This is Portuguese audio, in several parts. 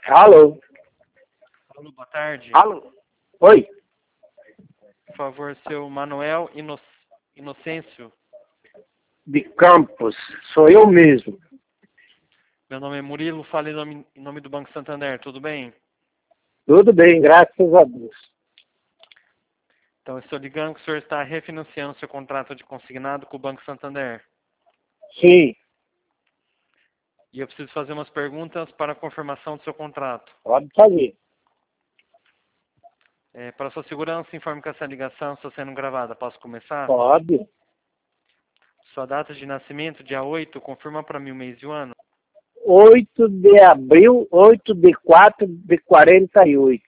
Alô? Alô, boa tarde. Alô? Oi? Por favor, seu Manuel Inocêncio. De Campos. Sou eu mesmo. Meu nome é Murilo, falo em nome do Banco Santander, tudo bem? Tudo bem, graças a Deus. Então, eu estou ligando que o senhor está refinanciando seu contrato de consignado com o Banco Santander. Sim, E eu preciso fazer umas perguntas para a confirmação do seu contrato. pode fazer. Para sua segurança, informe que essa ligação está sendo gravada. Posso começar? Pode. Sua data de nascimento, dia 8, confirma para mim o mês e o ano. 8 de abril, 8 de 4 de 48.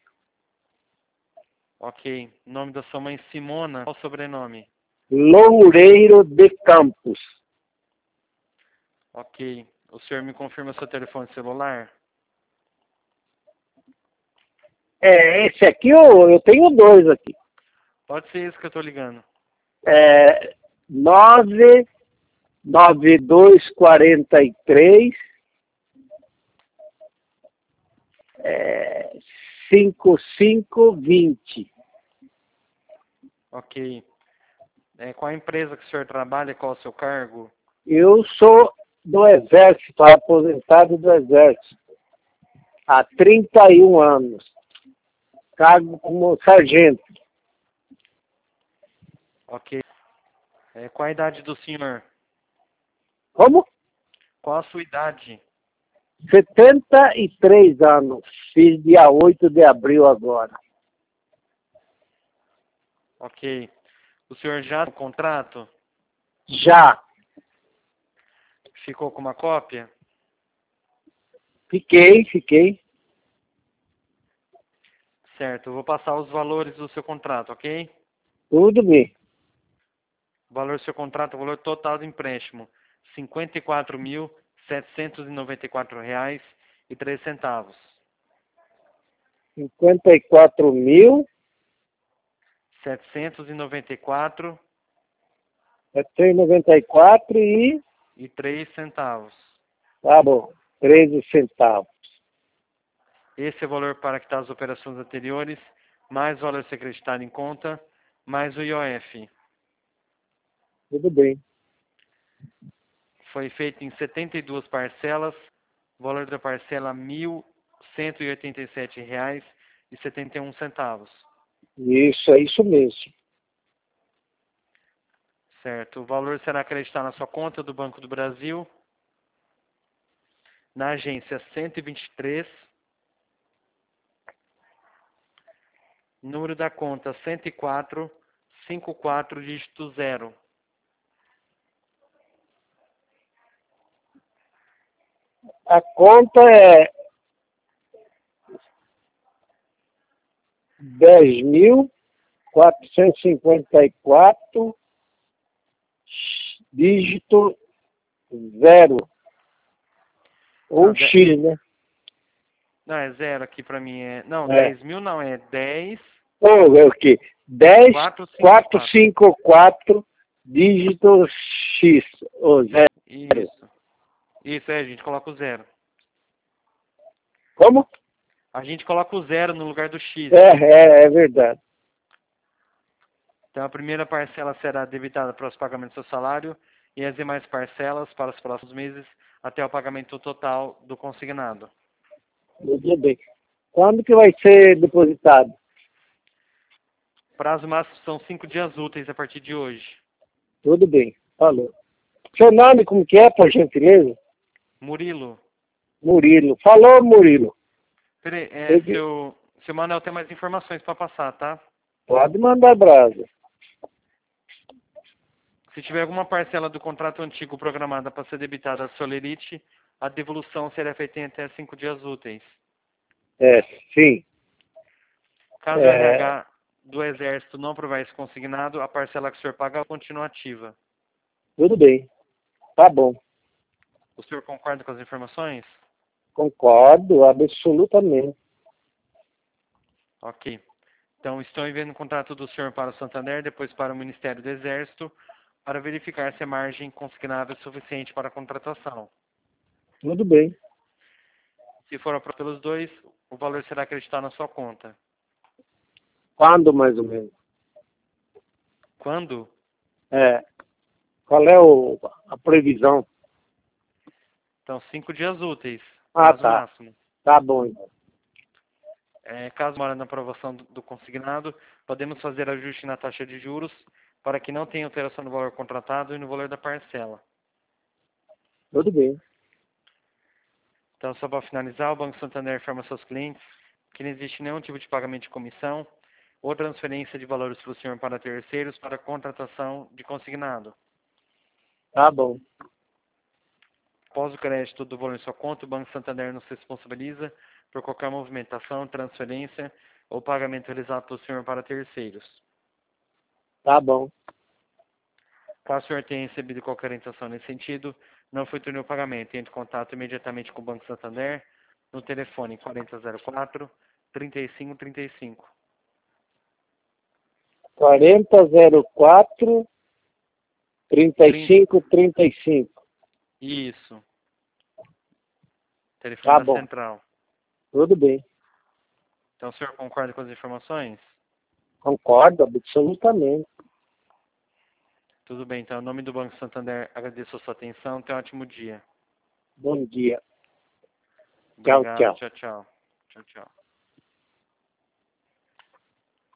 Ok. Nome da sua mãe, Simona. Qual o sobrenome? Loureiro de Campos. Ok. O senhor me confirma seu telefone celular? Esse aqui eu tenho dois aqui. Pode ser esse que eu estou ligando. 99243 5520. Ok. Qual a empresa que o senhor trabalha? Qual o seu cargo? Eu sou do Exército, aposentado do Exército, há 31 anos. Cargo como sargento. Ok. Qual a idade do senhor? Como? Qual a sua idade? 73 anos. Fiz dia 8 de abril agora. Ok. O senhor já no contrato? Já. Ficou com uma cópia? Fiquei. Certo. Eu vou passar os valores do seu contrato, ok? Tudo bem. O valor do seu contrato, o valor total do empréstimo, R$ 54.794,03. 54.794 e... e 3 centavos. Tá bom. 13 centavos. Esse é o valor para quitar as operações anteriores, mais o valor ser acreditado em conta, mais o IOF. Tudo bem. Foi feito em 72 parcelas, o valor da parcela R$ 1.187,71. Isso, é isso mesmo. Certo. O valor será acreditado na sua conta do Banco do Brasil, na agência 123, número da conta 104, 54, dígito 0. A conta é 10.454, dígito 0. Ou Não, X, né? não, é 0 aqui para mim. Não, É. 10 mil não, é 10, Ou é o quê? 454. 10.454, dígito X. Ou 0. Isso. Isso, a gente coloca o 0. Como? A gente coloca o 0 no lugar do X. É verdade. Então, a primeira parcela será debitada para os pagamentos do seu salário e as demais parcelas para os próximos meses até o pagamento total do consignado. Tudo bem. Quando que vai ser depositado? Prazo máximo são 5 dias úteis a partir de hoje. Tudo bem. Falou. Seu nome como que é, por gentileza? Murilo, Murilo. Falou, Murilo. peraí, Eu- seu Manuel tem mais informações para passar, tá? Pode mandar brasa. Se tiver alguma parcela do contrato antigo programada para ser debitada à Solerite, a devolução será feita em até 5 dias úteis. Sim. Caso o É, RH do Exército não aprovar esse consignado, a parcela que o senhor paga continua ativa. tudo bem. Tá bom. O senhor concorda com as informações? Concordo, absolutamente. Ok. Então, estou enviando o contrato do senhor para o Santander, depois para o Ministério do Exército, para verificar se a margem consignável é suficiente para a contratação. Tudo bem. Se for aprovado pelos dois, o valor será acreditado na sua conta. Quando mais ou menos? Quando? É, qual é a previsão? Então, 5 dias úteis, Ah, prazo tá. máximo. Tá bom, então. Caso mora na aprovação do consignado, podemos fazer ajuste na taxa de juros para que não tenha alteração no valor contratado e no valor da parcela. Tudo bem. Então, só para finalizar, o Banco Santander informa seus clientes que não existe nenhum tipo de pagamento de comissão ou transferência de valores do senhor para terceiros para contratação de consignado. Tá bom. Após o crédito do valor em sua conta, o Banco Santander não se responsabiliza por qualquer movimentação, transferência ou pagamento realizado pelo senhor para terceiros. Tá bom. Caso o senhor tenha recebido qualquer orientação nesse sentido, não efetue o pagamento. Entre em contato imediatamente com o Banco Santander no telefone 4004-3535. 4004 3535. Isso. Telefone Tá da bom. central. Tudo bem. Então, o senhor concorda com as informações? Concordo, absolutamente. Tudo bem. Então, em nome do Banco Santander, agradeço a sua atenção. Tenha um ótimo dia. Bom dia. Tchau, Obrigado. tchau. Tchau, tchau. Tchau, tchau.